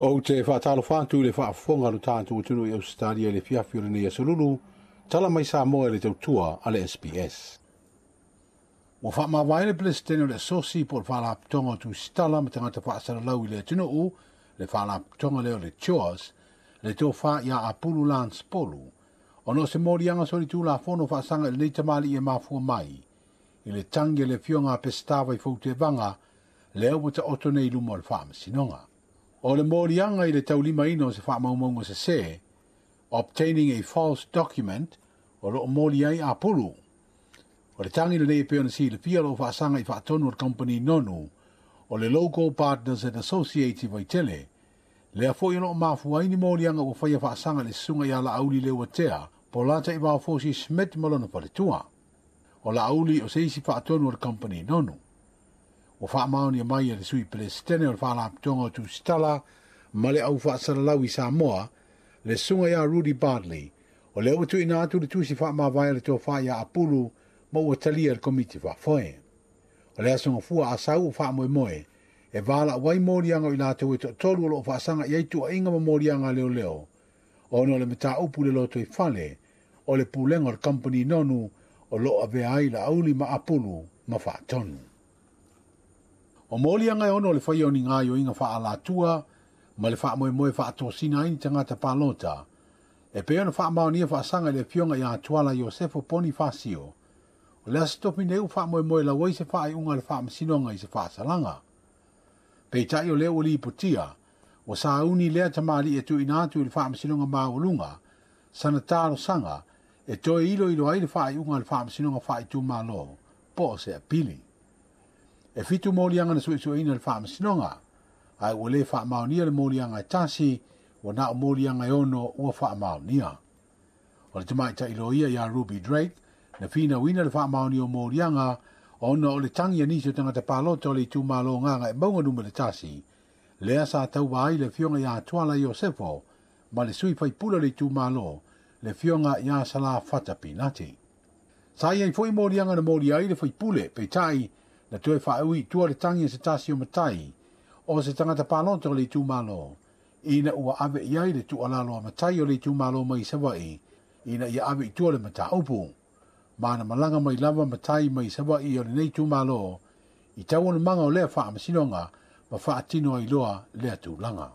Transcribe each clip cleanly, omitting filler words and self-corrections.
O te whaatalo whātu le whaafonga no tātou tunu i Australia le whiawhio nei a Solulu, tala mai sa moe le tautua a le SPS. Wa whaamawai le Palestine le sosi po le whaalaptonga tu stala ma tangata whaasara lau i le tunu le whaalaptonga leo le chores, le tō wha ia a pulu lan spolu, o no se morianga sori tū la whono whaasanga le neitamali e mafua mai, i le tangi le fionga pestawa i fōte vanga, leo wata oto nei lumo le whaamasinonga. O le morianga i le taulima ino se whaamaumaunga se obtaining a false document, o lo moriai a pulu. O le tangi le nei peona si le pia lo whaasanga i whaatonu o company nonu, o le Local Partners and Associates i tele, le a fo ino mafua ini morianga o whaia whaasanga le sunga i ala auli le watea, po lata i wao fosi Smith malona paletua. O la auli o se isi whaatonu o company nonu. O whaamaoni a mai le sui Palestine o le whaalaptonga o tu stala, ma le au whaasaralau i Samoa, le sunga ia Rudy Bartley, o le atu ina atu le tusi whaamawai le tō whaia a pulu, ma ua talia le komiti whaafoe. O le asunga fua a sau o whaamoe moe, e wala wai morianga o i lātou e tolu o lo whaasanga i aitu a inga ma morianga leo leo, o no le meta upu le loto i whale, o le pulenga o le company nonu, o lo a vea ai la auli ma apulu ma whaatonu. O molianga e ono le whaia o ni ngā yo inga wha ala tua, ma le wha moe moe wha ato sina ini tangata palota, e pe ona wha mao nia wha sanga le fionga i a tuala Iosefo Bonifacio, o le astopi neu wha moe moe la waise wha ai unga le wha masinonga i se wha salanga. Pe tai o leo li putia, o sa uni lea tamali e tu inatu i le wha masinonga maulunga, sana taro sanga, e toe ilo ai le wha ai unga le wha masinonga wha i tu malo, po se apili. E fitu molianga na sui ina le whaamasinonga, ai ua le whaamaunia le molianga e tasi, wa na o molianga e ono ua whaamaunia. O le tamai ta iloia ia Ruby Drake, na fina wina le whaamaunia o molianga, ono o le tangi anisio tangata palota o le tu malo nganga e maunga nume le tasi, lea sa tau ai le fionga ia tuala Iosefo, ma le sui whaipula le tu malo, le fionga ia sala whatapinati. Sa ia i fwoi molianga na moliai le whaipule, pe tai, na toe whaeui tua le tangi se tasi o matai, o se tangata palota o le tu malo, ina ua ave iai le tu alalo a matai o le tu malo mai sawai, ina ia ave i tua le mata upu, mana malanga mai lava matai mai sawai o le nei tu malo, i tau ona manga o lea wha amasinonga, ma wha atino ai loa lea tu langa.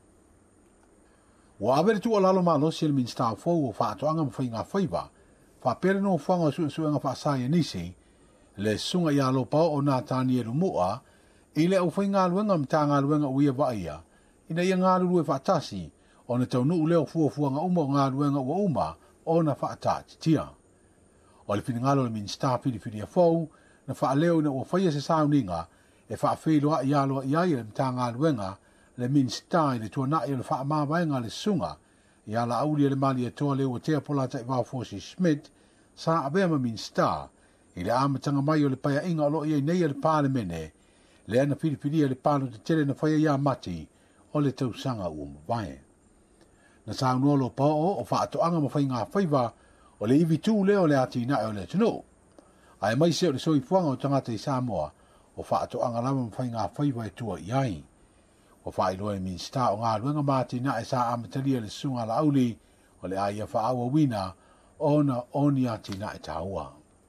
Ua ave le tu alalo malo si le min stau fau o wha atoanga ma whainga whaiva, wha pere no whanga o suenga wha asaya nisi, le sunga ia lo pao o nā tāni e lumua, i le au whai ngā luenga mta ngā luenga uia vaia, ina ia ngā lulu e whaatasi, o na tau nuu leo fuafua ngā uma o ngā luenga ua uma, o na whaatati tia. O le whingalo le min star whiri a fau, na wha leo ina ua whaia se sauninga, e wha whiloa i aloa i aia le mta ngā luenga, le min star i le tua nai o le wha mawaenga le sunga, i ala aulia le mali e toa leo o tea polata i wau Fosi Smith, sa avema min star, i le amatanga mai o le paia inga o lo ia nei le pālemene, le ana whiriwhiria le pālo te tere na whaia ia mati o le tausanga ua mawai. Na saunuolo pao o whaatoanga ma whai ngā whaiva o le iwi tū leo le ati na o le tino. Ai mai se o le soifuanga o tangata i Samoa o whaatoanga lama ma whai ngā whaiva e tua iai. O whailoa e min sta o ngā luenga mati na e sa amatalia le sunga la auli o le aia whaawa wina o na oni ati na e taua.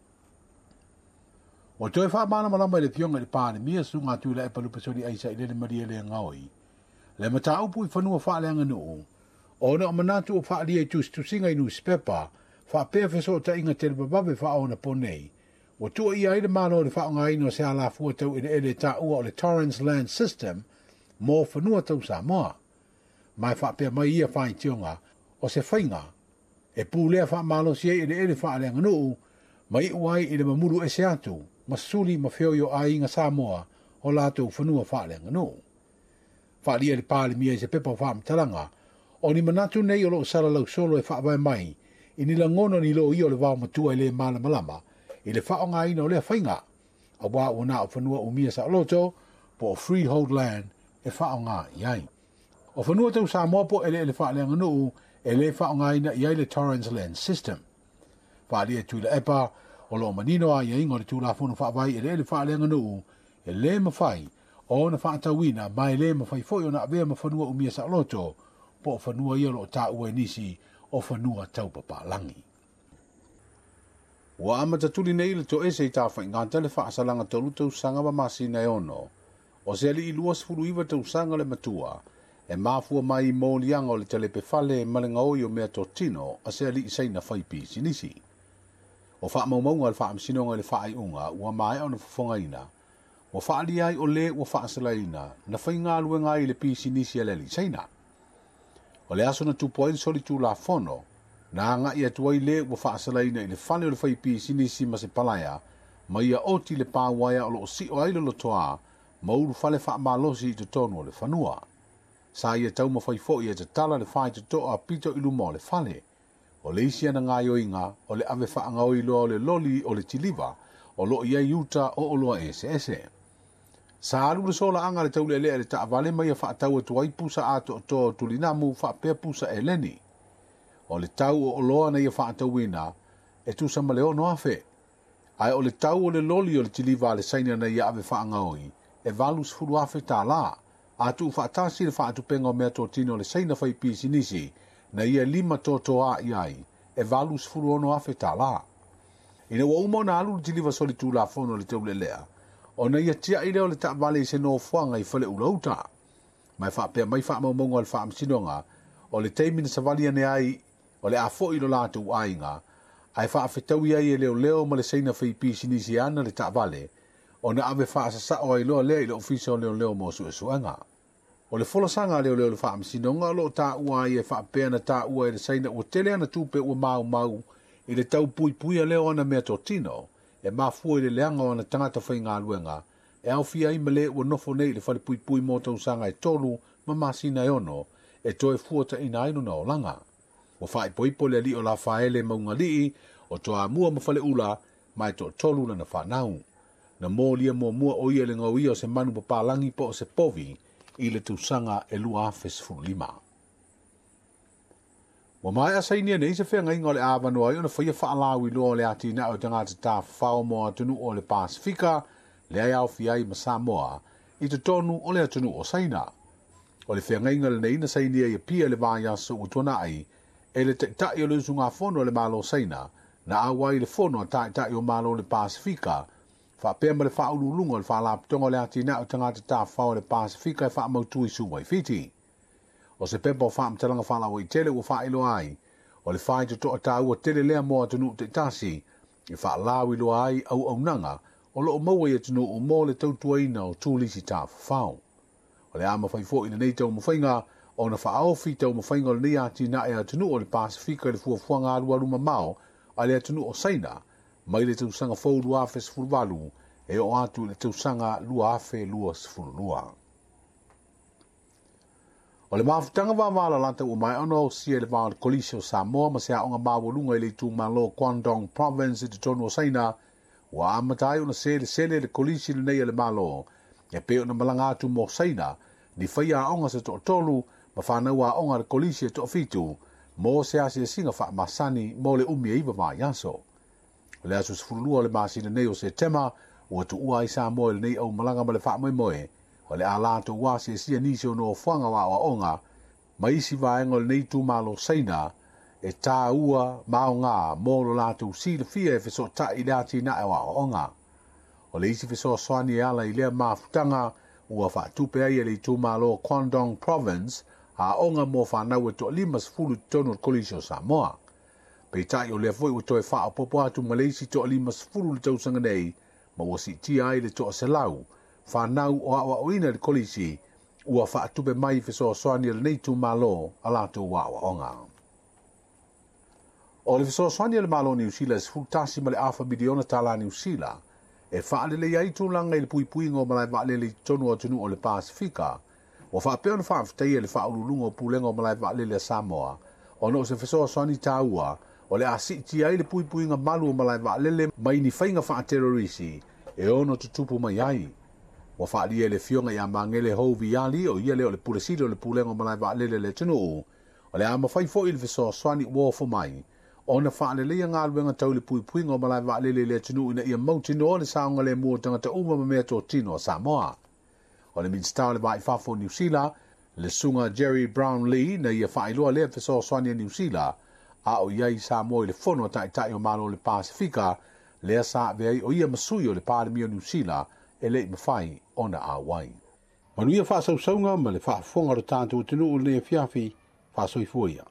O toi wha mana malama le fionga le pāne mia sunga tū le e palupasori aisa i lele maria le ngaoi. Le mata upu i whanua wha leanga nuu. O na o manatu o wha lia i tusinga i newspaper, wha pēr feso ta inga te bababe wha ona ponei. O tua ia i le malo le wha o ngā ino se ala fuatau i le ele ta ua o le Torrens Land System, mō whanua tau Samoa. Mai wha pēr mai ia wha i tionga, o se whainga. E pū lea wha malo si i le ele wha leanga nuu, mai uai i le mamuru e se atu. Masuli ma feo yo a inga Samoa o lātou whanua whaelenga no. Whaelia le pāle mia i se pepa whaamtalanga, o ni manatu nei o lo sara lau solo e whaawai mai, i ni langono ni lo i o le wao matua i le mana malama, i le whao ngā ina o lea whainga, a wā o nā o whanua o mia sa loto, po o freehold land e whao ngā iai. O whanua tau Samoa po ele whaelenga no, e le whao ngā ina i le Torrens Land System. Whaelia tui la epa, o lo manino a ia ingo le tūla whono whaavai e le whaelenga nuu, e le mawhai, O na whaatawina mai le ma whaifoi o na avea ma whanua umia sa loto, po whanua ia lo ta ue nisi o whanua taupapa langi. Wa ama tatuli nei le to ese i ta whai ngā tele whaasalanga tolu tau sanga wa masi na ono, o se ali i lua sifuru iwa tau sanga le matua, e mafua mai i mōlianga o le telepe fale malenga oi o mea to tino, a se ali i seina whaipi sinisi. O wha maumaunga le wha amsinonga le wha ai unga, ua mai o na whafonga ina, ua wha ali ai o le ua wha asala ina, na whai ngā luenga i le pi sinisi a le li seina. O le aso na tupoin soli tu la fono, na nga ia tuai le ua wha asala ina i le whane o le whaipi sinisi ma se palaya, ma ia oti le pāwaia o lo si o ailo lo toa, ma uru whale wha malosi i te tonu o le whanua. Sa ia tau ma whaifo i e te tala le whai te toa pito ilu mo le whale, o le isi ana ngā yoinga, o le ave wha anga oilo o le loli o le tiliva, o lo ia iuta o oloa ese. Sa alu le sola anga le tau le lea le ta avale mai a wha tau e tuai pusa ato o toa tulinamu wha pia pusa e leni. O le tau o oloa na ia wha tau ina, e tu sama leo no afe. Ai o le tau o le loli o le tiliva le saina na ia ave wha anga oi, e valus furu afe tā la, a tu wha tasi le wha atu penga o mea tō tino le saina whai pisi nisi, na ia 5 totoa iai, e valus furu ono afe tā la. Ina wa umo na alu le tiliva soli tū la fono le tau le lea, o na ia tia i leo le ta vale i se no fuanga i whale ulauta. Mai wha pia mai wha maumonga le wha amsinonga, o le teimina sa valia ne ai, o le a fo ilo lātu ainga, ai wha awhetau iai e leo ma le seina whi pisi nisi ana le ta vale, o na ave wha asasa o ai loa lea i le ofisa o leo mo su e suanga. O le folosanga leo le wha amsinonga, lo ta ua i e wha pia na ta ua i le seina ua tele ana tupe ua mau, i le tau pui a leo ana mea tō tino, e mafua i le leanga o ana tangata whai ngā luenga, e au fia i male ua nofo nei le whale pui mō tau sanga e tolu, ma masina e ono, e toe fuata ina aino na o langa. O whai poipo le li o la whaele maunga lii, o toa mua ma whale ula, mai tō tolu na whanau. Na mō lia mua o ia le ngau ia o se manu papalangi po o se povi, i le tūsanga e lua fesfu 5. Wa mai asa inia nei se whenga ingo le awano ai o na whaia whaalawi loa le ati na o tangata tā whao moa tunu o le Pasifika, le ai au fiai ma Samoa, i te tonu o le atunu o Saina. O le whenga inga le neina Sainia i pia le vāia so utona ai, e le tai o le usunga fono le malo Saina, na awai le fono a tai o malo le Pasifika, wha pēma le whaululunga le whaalapitonga le ati na o tangata tā whao le Pasifika e wha mautui suwai fiti. O se pepa o whaamtalanga whalawa i tele ua whaelo ai, o le whai te toa tā ua tele lea moa tunu te tasi, i whaalawi loa ai au nanga, o loo maua i atunu o mō le tautuaina o tūlisi tā whao. O le ama whaifo ina nei tau mawhainga, o na whaofi tau mawhainga o le nei ati na e atunu o le Pasifika le fuafuanga aluaruma mao, a le atunu o Saina, mai le tausanga fau lua afe sifurwalu, e o atu le tausanga lua afe lua sifurulua. O le mafutanga wawala lanta ua mai ono sia le wawala kolisi o Samoa ma se aonga mawalunga i le tu malo Kwandong Province i te tonu o Saina, ua amatai ona sele le kolisi le nei le malo, e pe ona malanga atu mo Saina, ni whaia aonga se to tolu, ma whanau aonga le kolisi e to fitu, mo se asi e singa wha masani mo le umi e iwa mai yaso. O le asu sifurulua le masina nei o se tema, ua tu ua i Samoa le nei au malanga ma le wha moe, o le alato wasi e sia nisi o no whanga wa o onga, ma isi vaenga le nei tu malo Saina, e tā ua mao ngā mōlo lātu si le fia e wheso ta i lati na e wa o onga. O le isi wheso swani e ala i lea mafutanga, ua wha tupe ai e le tu malo Kwandong Province, a onga mo whanau e to 5 tonu kolisi o Samoa. Pei tai o lea foi ua toe wha o popo atu Malaysi to 5 le tausanga nei, ma ua si tia ai le to se lau, whanau o awa oina le kolisi, ua wha tupe mai wheso swani le nei tu malo a lātu wa o onga. O le wheso swani le malo New Zealand se fultasi ma le awha miliona tala New Zealand, e wha le le aitu langa i le pui ngō malai wa le tonu o tunu o le Pasifika, o wha peo na whaaftai e le wha ululunga o pulenga o malai wa le Samoa, o no se wheso swani tāua, o le asiti ai le pui ngā malu o malai wa le mai ni whainga wha terrorisi, e ono tutupu mai ai. O wha li e le fionga i a mangele hou viali o ia leo le pulesiri o le pulenga o malai wa le tunu o le ama whaifo i le wheso swani uofo mai, o na wha le lea ngā luenga tau le pui ngō malai wa le tunu ina ia mautino o le saonga le mua tangata uma ma mea tō tino o Samoa. O le Minster le vai fafo New Zealand, le sunga Jerry Brownlee na ia whailua lea feso soania New Zealand, a o iai Samoa i le fono tai o malo le Pasifika, lea sa veai o ia masui o le Pāremia New Zealand, e le mawhai ona a wai. Manuia whaasaunga ma le whaafonga ro tātou tunu o le fiafi, whaasoifuia.